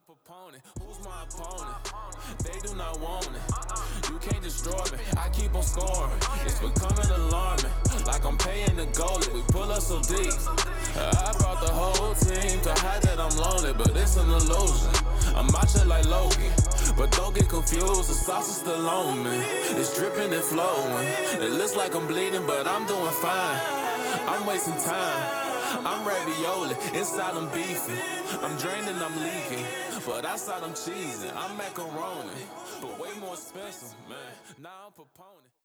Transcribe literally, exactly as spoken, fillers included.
proponent. Who's my opponent? They do not want it. You can't destroy me. I keep on scoring. It's becoming alarming. Like I'm paying the goalie. We pull up so deep. I brought the whole team to hide that I'm lonely, but it's an illusion. I'm out here like Loki, but don't get confused. The sauce is still on me. It's dripping and flowing. It looks like I'm bleeding, but I'm doing fine. I'm wasting time. I'm ravioli, inside I'm beefing. I'm draining, I'm leaking, but outside I'm cheesing. I'm macaroni, but way more expensive, man. Now I'm proponent.